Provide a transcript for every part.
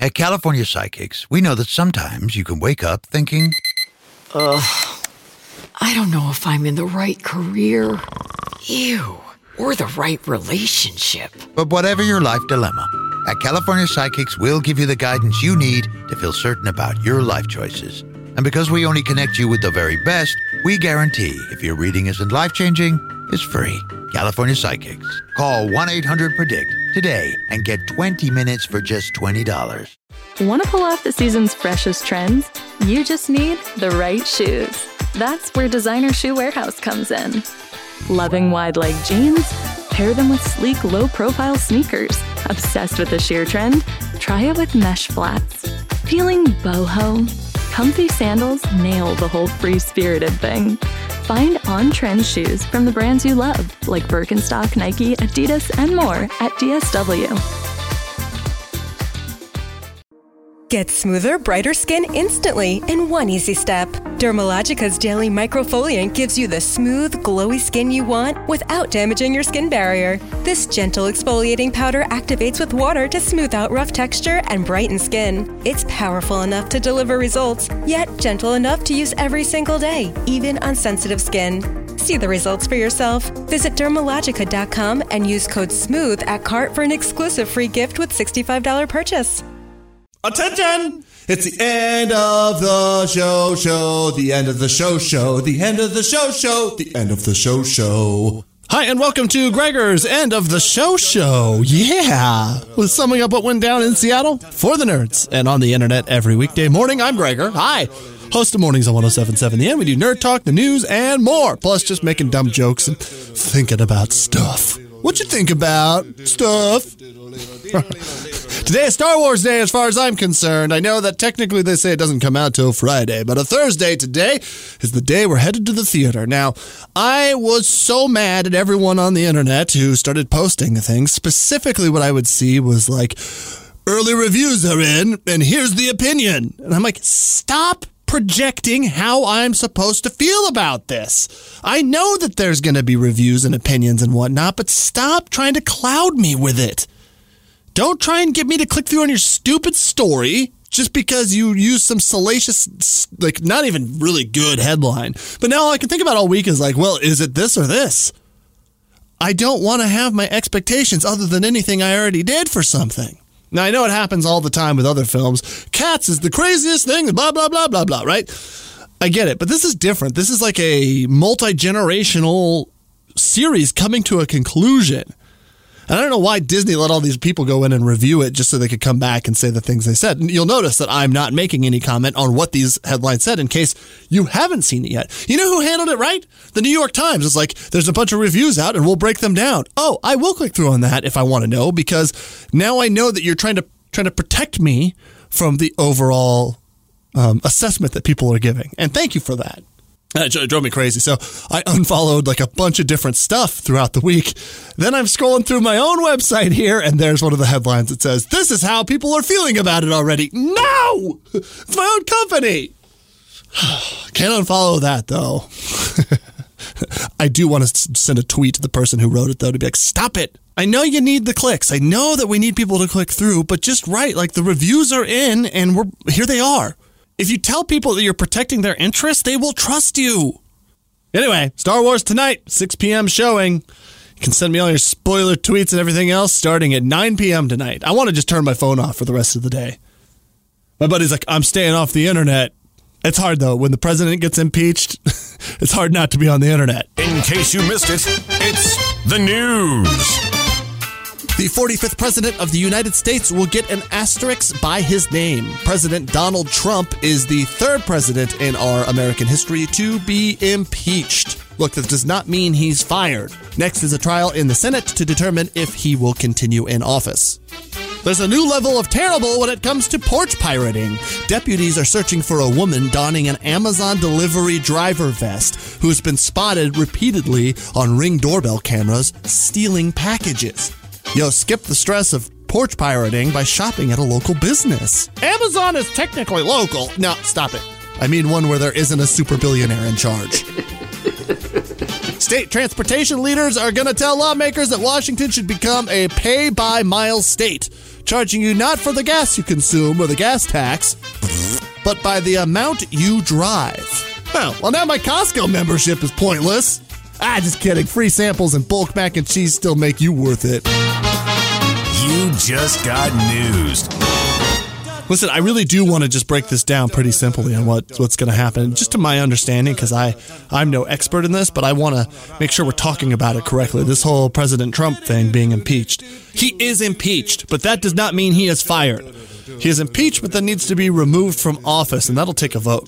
At California Psychics, we know that sometimes you can wake up thinking, I don't know if I'm in the right career. Or the right relationship. But whatever your life dilemma, at California Psychics, we'll give you the guidance you need to feel certain about your life choices. And because we only connect you with the very best, we guarantee if your reading isn't life-changing, it's free. California Psychics. Call 1-800-PREDICT today and get 20 minutes for just $20. Want to pull off the season's freshest trends? You just need the right shoes. That's where Designer Shoe Warehouse comes in. Loving wide-leg jeans? Pair them with sleek, low-profile sneakers. Obsessed with the sheer trend? Try it with mesh flats. Feeling boho? Comfy sandals nail the whole free-spirited thing. Find on-trend shoes from the brands you love, like Birkenstock, Nike, Adidas, and more at DSW. Get smoother, brighter skin instantly in one easy step. Dermalogica's Daily Microfoliant gives you the smooth, glowy skin you want without damaging your skin barrier. This gentle exfoliating powder activates with water to smooth out rough texture and brighten skin. It's powerful enough to deliver results, yet gentle enough to use every single day, even on sensitive skin. See the results for yourself. Visit Dermalogica.com and use code SMOOTH at cart for an exclusive free gift with $65 purchase. Attention! It's the end of the show, the end of the show, the end of the show, the end of the show. Hi, and welcome to Gregor's End of the Show. Yeah! With summing up what went down in Seattle for the nerds. And on the internet every weekday morning, I'm Gregor. Hi! Host of Mornings on 107.7 The End. We do nerd talk, the news, and more. Plus just making dumb jokes and thinking about stuff. What you think about? Stuff. Today is Star Wars Day as far as I'm concerned. I know that technically they say it doesn't come out till Friday, but a Thursday today is the day we're headed to the theater. Now, I was so mad at everyone on the internet who started posting things. Specifically what I would see was like, early reviews are in, and here's the opinion. And I'm like, stop projecting how I'm supposed to feel about this. I know that there's going to be reviews and opinions and whatnot, but stop trying to cloud me with it. Don't try and get me to click through on your stupid story just because you use some salacious, like, not even really good headline. But now all I can think about all week is like, well, is it this or this? I don't want to have my expectations other than anything I already did for something. Now, I know it happens all the time with other films. Cats is the craziest thing, blah, blah, blah, blah, blah, right? I get it, but this is different. This is like a multi-generational series coming to a conclusion. And I don't know why Disney let all these people go in and review it just so they could come back and say the things they said. And you'll notice that I'm not making any comment on what these headlines said in case you haven't seen it yet. You know who handled it right? The New York Times. It's like, there's a bunch of reviews out and we'll break them down. Oh, I will click through on that if I want to know, because now I know that you're trying to protect me from the overall assessment that people are giving. And thank you for that. It drove me crazy. So I unfollowed like a bunch of different stuff throughout the week. Then I'm scrolling through my own website here, and there's one of the headlines that says, this is how people are feeling about it already. No! It's my own company. Can't unfollow that, though. I do want to send a tweet to the person who wrote it, though, to be like, stop it. I know you need the clicks. I know that we need people to click through, but just right, like the reviews are in, and here they are. If you tell people that you're protecting their interests, they will trust you. Anyway, Star Wars tonight, 6 p.m. showing. You can send me all your spoiler tweets and everything else starting at 9 p.m. tonight. I want to just turn my phone off for the rest of the day. My buddy's like, I'm staying off the internet. It's hard, though. When the president gets impeached, it's hard not to be on the internet. In case you missed it, it's the news. The 45th president of the United States will get an asterisk by his name. President Donald Trump is the third president in our American history to be impeached. Look, this does not mean he's fired. Next is a trial in the Senate to determine if he will continue in office. There's a new level of terrible when it comes to porch pirating. Deputies are searching for a woman donning an Amazon delivery driver vest who's been spotted repeatedly on Ring doorbell cameras stealing packages. Yo, skip the stress of porch pirating by shopping at a local business. Amazon is technically local. No, stop it. I mean one where there isn't a super billionaire in charge. State transportation leaders are going to tell lawmakers that Washington should become a pay-by-mile state. charging you not for the gas you consume or the gas tax, but by the amount you drive. Well, now my Costco membership is pointless. Just kidding. Free samples and bulk mac and cheese still make you worth it. You just got newsed. Listen, I really do want to just break this down pretty simply on what's going to happen, just to my understanding, because I'm no expert in this, but I want to make sure we're talking about it correctly. This whole President Trump thing being impeached. He is impeached, but that does not mean he is fired. He is impeached, but then needs to be removed from office, and that'll take a vote.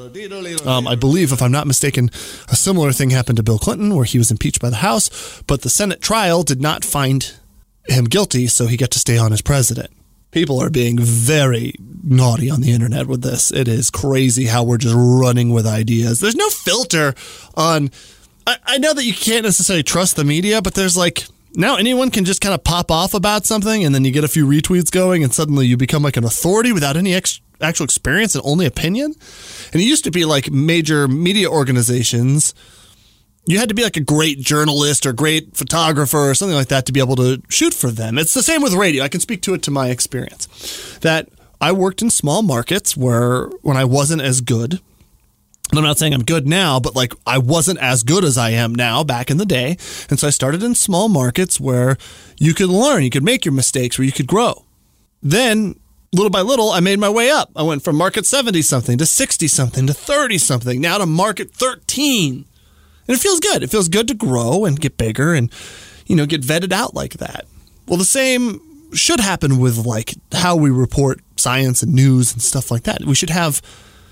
I believe, if I'm not mistaken, a similar thing happened to Bill Clinton, where he was impeached by the House, but the Senate trial did not find him guilty, so he got to stay on as president. People are being very naughty on the internet with this. It is crazy how we're just running with ideas. There's no filter on... I know that you can't necessarily trust the media, but there's now anyone can just kind of pop off about something, and then you get a few retweets going, and suddenly you become like an authority without any actual experience and only opinion. And it used to be like major media organizations... You had to be like a great journalist or great photographer or something like that to be able to shoot for them. It's the same with radio. I can speak to it to my experience. That I worked in small markets when I wasn't as good. And I'm not saying I'm good now, but I wasn't as good as I am now back in the day. And so I started in small markets where you could learn, you could make your mistakes, where you could grow. Then little by little, I made my way up. I went from market 70-something to 60-something to 30-something, now to market 13. And it feels good. It feels good to grow and get bigger and, get vetted out like that. Well, the same should happen with how we report science and news and stuff like that. We should have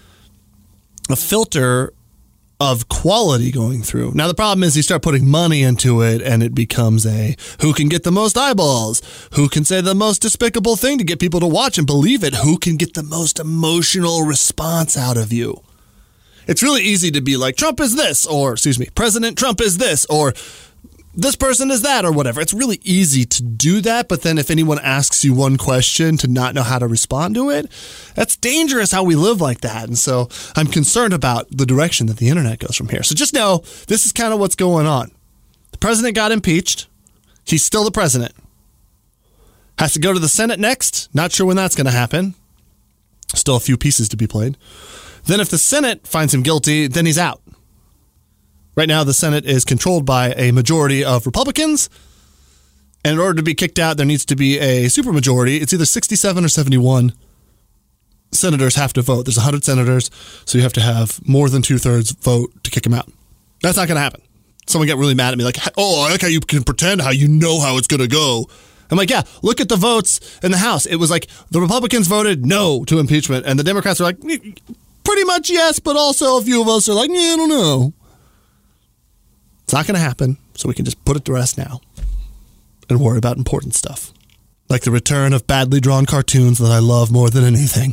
a filter of quality going through. Now, the problem is you start putting money into it and it becomes who can get the most eyeballs, who can say the most despicable thing to get people to watch and believe it, who can get the most emotional response out of you. It's really easy to be like, Trump is this, or, President Trump is this, or this person is that, or whatever. It's really easy to do that, but then if anyone asks you one question to not know how to respond to it, that's dangerous how we live like that. And so I'm concerned about the direction that the internet goes from here. So just know, this is kind of what's going on. The president got impeached. He's still the president. Has to go to the Senate next. Not sure when that's going to happen. Still a few pieces to be played. Then if the Senate finds him guilty, then he's out. Right now, the Senate is controlled by a majority of Republicans. And in order to be kicked out, there needs to be a supermajority. It's either 67 or 71 senators have to vote. There's 100 senators, so you have to have more than 2/3 vote to kick him out. That's not going to happen. Someone got really mad at me like, I like how you can pretend how you know how it's going to go. I'm like, yeah, look at the votes in the House. It was like the Republicans voted no to impeachment, and the Democrats were like, pretty much yes, but also a few of us are like, I don't know. It's not going to happen, so we can just put it to rest now and worry about important stuff. Like the return of badly drawn cartoons that I love more than anything.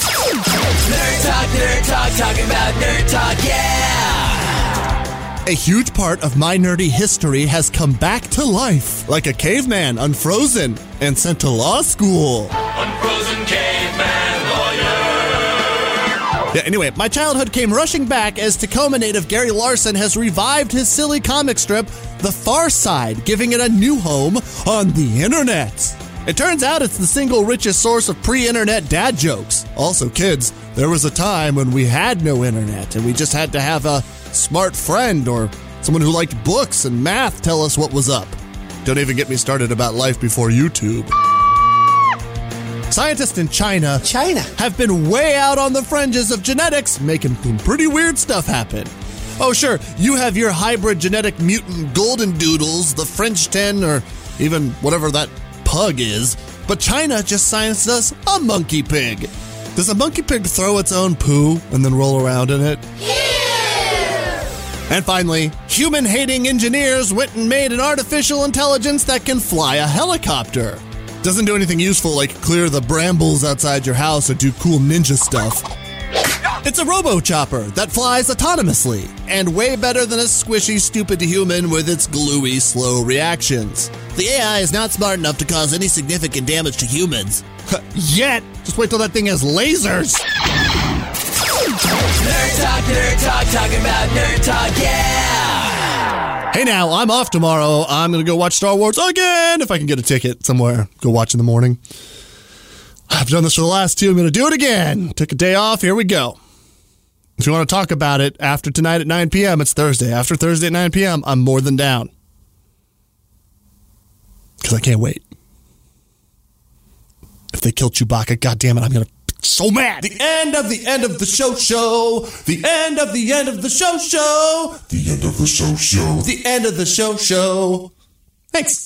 Nerd Talk, talking about Nerd Talk, yeah! A huge part of my nerdy history has come back to life, like a caveman unfrozen and sent to law school. Unfrozen caveman lawyer. Yeah, anyway, my childhood came rushing back as Tacoma native Gary Larson has revived his silly comic strip, The Far Side, giving it a new home on the internet. It turns out it's the single richest source of pre-internet dad jokes. Also, kids, there was a time when we had no internet and we just had to have a smart friend or someone who liked books and math tell us what was up. Don't even get me started about life before YouTube. Scientists in China have been way out on the fringes of genetics, making some pretty weird stuff happen. Oh, sure, you have your hybrid genetic mutant golden doodles, the French 10, or even whatever that pug is, but China just scienced us a monkey pig. Does a monkey pig throw its own poo and then roll around in it? Yeah! And finally, human-hating engineers went and made an artificial intelligence that can fly a helicopter. Doesn't do anything useful like clear the brambles outside your house or do cool ninja stuff. It's a robo-chopper that flies autonomously, and way better than a squishy, stupid human with its gluey, slow reactions. The AI is not smart enough to cause any significant damage to humans. Yet! Just wait till that thing has lasers! Nerd Talk, talking about Nerd Talk, yeah! Hey now, I'm off tomorrow. I'm going to go watch Star Wars again if I can get a ticket somewhere. Go watch in the morning. I've done this for the last 2. I'm going to do it again. Took a day off. Here we go. If you want to talk about it after tonight at 9 p.m., it's Thursday. After Thursday at 9 p.m., I'm more than down. Because I can't wait. If they kill Chewbacca, goddammit, I'm going to be so mad. The end of the end of the show. The end of the end of the show. The end of the show. The end of the show. Thanks.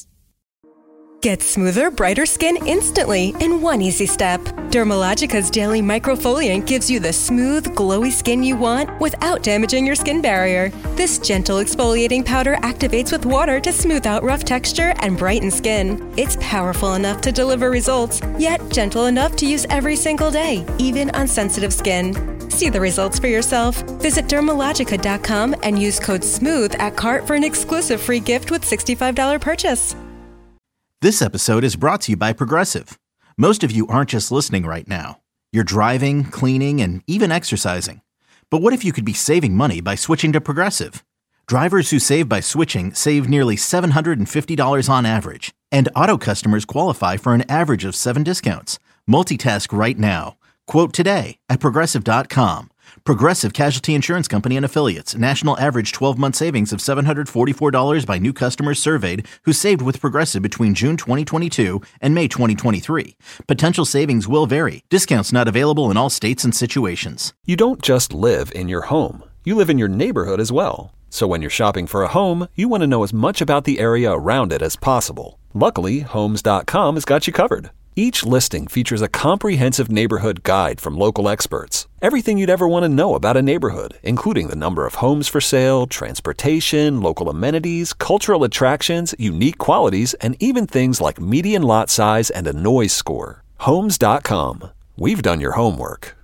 Get smoother, brighter skin instantly in one easy step. Dermalogica's Daily Microfoliant gives you the smooth, glowy skin you want without damaging your skin barrier. This gentle exfoliating powder activates with water to smooth out rough texture and brighten skin. It's powerful enough to deliver results, yet gentle enough to use every single day, even on sensitive skin. See the results for yourself. Visit Dermalogica.com and use code SMOOTH at cart for an exclusive free gift with $65 purchase. This episode is brought to you by Progressive. Most of you aren't just listening right now. You're driving, cleaning, and even exercising. But what if you could be saving money by switching to Progressive? Drivers who save by switching save nearly $750 on average. And auto customers qualify for an average of 7 discounts. Multitask right now. Quote today at Progressive.com. Progressive Casualty Insurance Company and Affiliates. National average 12-month savings of $744 by new customers surveyed who saved with Progressive between June 2022 and May 2023. Potential savings will vary. Discounts not available in all states and situations. You don't just live in your home. You live in your neighborhood as well. So when you're shopping for a home, you want to know as much about the area around it as possible. Luckily, Homes.com has got you covered. Each listing features a comprehensive neighborhood guide from local experts. Everything you'd ever want to know about a neighborhood, including the number of homes for sale, transportation, local amenities, cultural attractions, unique qualities, and even things like median lot size and a noise score. Homes.com. We've done your homework.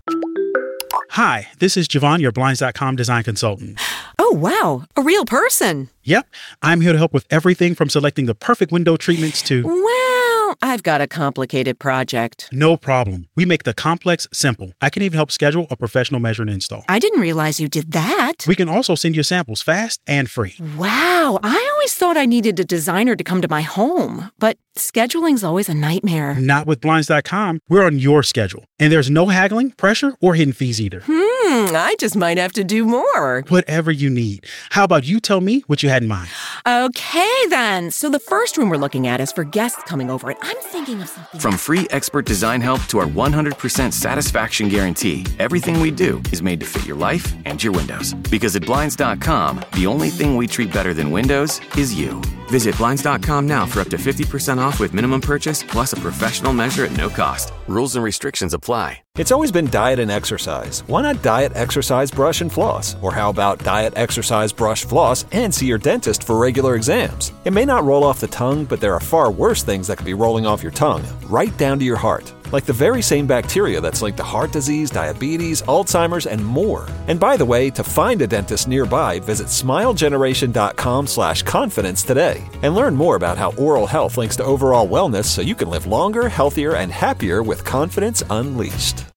Hi, this is Javon, your Blinds.com design consultant. Oh, wow. A real person. Yep. I'm here to help with everything from selecting the perfect window treatments to... Well, I've got a complicated project. No problem. We make the complex simple. I can even help schedule a professional measure and install. I didn't realize you did that. We can also send you samples fast and free. Wow. I always thought I needed a designer to come to my home, but scheduling's always a nightmare. Not with Blinds.com. We're on your schedule. And there's no haggling, pressure, or hidden fees either. I just might have to do more. Whatever you need. How about you tell me what you had in mind? Okay, then. So the first room we're looking at is for guests coming over, and I'm thinking of something. From free expert design help to our 100% satisfaction guarantee, everything we do is made to fit your life and your windows. Because at Blinds.com, the only thing we treat better than windows is you. Visit Blinds.com now for up to 50% off with minimum purchase plus a professional measure at no cost. Rules and restrictions apply. It's always been diet and exercise. Why not diet, exercise, brush, and floss? Or how about diet, exercise, brush, floss, and see your dentist for regular exams? It may not roll off the tongue, but there are far worse things that could be rolling off your tongue, right down to your heart. Like the very same bacteria that's linked to heart disease, diabetes, Alzheimer's, and more. And by the way, to find a dentist nearby, visit smilegeneration.com/confidence today and learn more about how oral health links to overall wellness so you can live longer, healthier, and happier with confidence unleashed.